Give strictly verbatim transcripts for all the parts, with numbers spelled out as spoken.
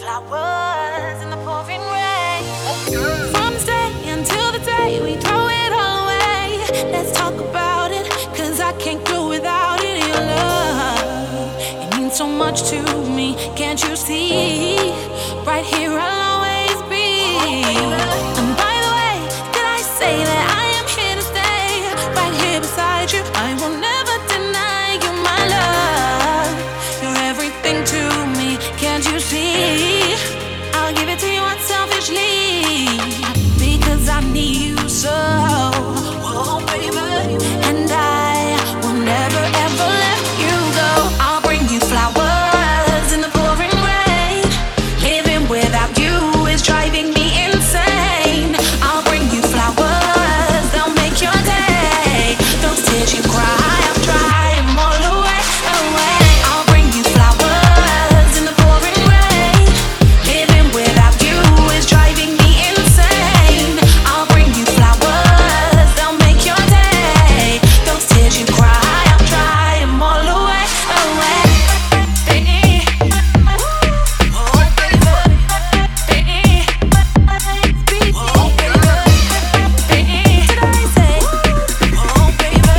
flowers in the pouring rain. From this day until the day we throw it all away. Let's talk about it, cause I can't do without it. Your love, it means so much to me. Can't you see? Right here I'll always be. And by the way, did I say that I am here to stay? Right here beside you, I will never deny you my love. You're everything to me, can't you see? I'll give it to you unselfishly, because I need you so. Oh, baby. And I will never ever let you go. I'll bring you flowers in the pouring rain. Living without you is driving me insane. I'll bring you flowers, they'll make your day. Those tears you cry, I'll dry them all away, away. I'll bring you flowers in the pouring rain. Living without you is driving me insane. I'll bring you flowers, they'll make your day. Those tears you cry, I'll dry them all away, away. Baby, oh baby, baby, baby, oh baby, did I say? Oh baby,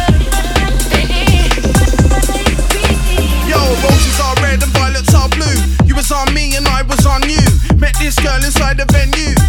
baby. Yo, roses are red and violets are blue. You was on me and I was on you. Met this girl inside the venue.